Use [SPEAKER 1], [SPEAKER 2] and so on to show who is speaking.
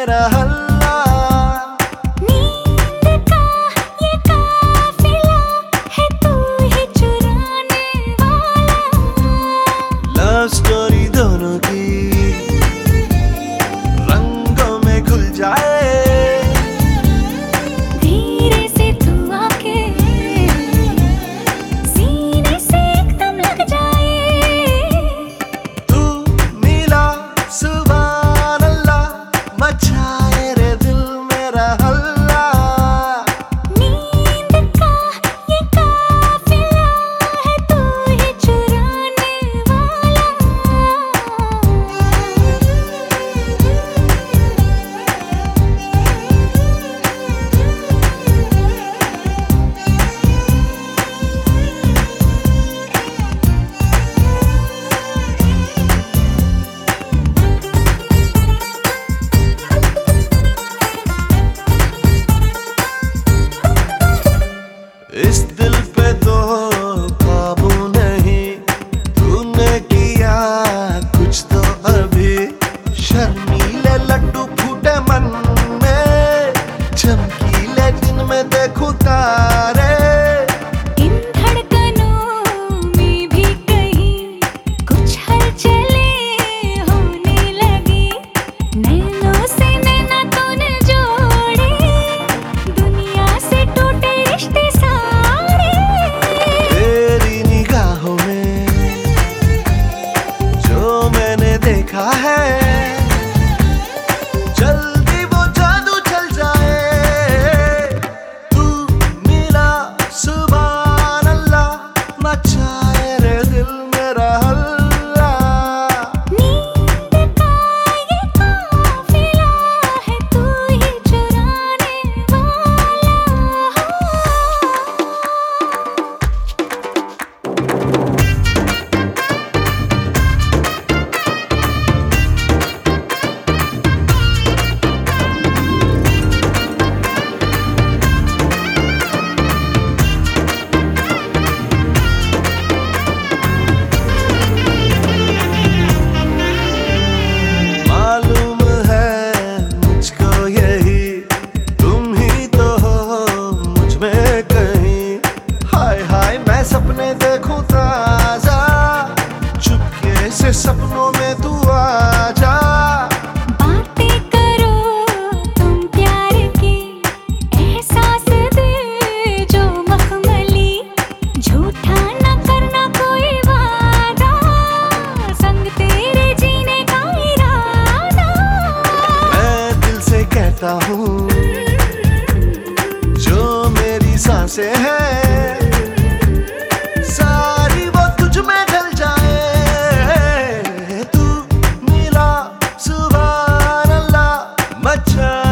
[SPEAKER 1] मेरा हल्ला।
[SPEAKER 2] नींद का ये काफिला है तू ही चुराने वाला।
[SPEAKER 1] लव स्टोरी दोनों की रंगों में घुल जाए,
[SPEAKER 2] धीरे से तू आके सीने से एकदम लग जाए।
[SPEAKER 1] तू मिला सुभान अल्लाह, मचाए रे दिल मेरा हल्ला।
[SPEAKER 2] नींद का ये काफिला है तू ही चुराने वाला।
[SPEAKER 1] इस दिल पे तो काबू नहीं, तूने किया कुछ तो अभी। शर्मीले लड्डू फूटे मन में, चमकीले दिन में देखूं तारे।
[SPEAKER 2] इन धड़कनों में भी कहीं कुछ हलचलें होने लगी। नैनों से नैना तूने जोड़े, दुनिया से टूटे रिश्ते सारे।
[SPEAKER 1] तेरी निगाहों में जो मैंने देखा है, जल्दी वो जादू चल जाए। तू मिला सुभान अल्लाह, मचाए रे दिल मेरा हल्ला।
[SPEAKER 2] नींद का ये काफिला है तू ही चुराने वाला।
[SPEAKER 1] मालूम है मुझको यही, तुम ही तो हो मुझ में कहीं। हाय हाय मैं सपने देखूं ताजा, चुपके से सपनों में तू आजा।
[SPEAKER 2] बातें करो तुम प्यार की, एहसास दे जो मखमली। झूठा न करना कोई वादा, संग तेरे जीने का इरादा।
[SPEAKER 1] मैं दिल से कहता हूँ जो मेरी सांसें हैं, सारी वो तुझ में ढल जाए। तू मिला सुभान अल्लाह, मचा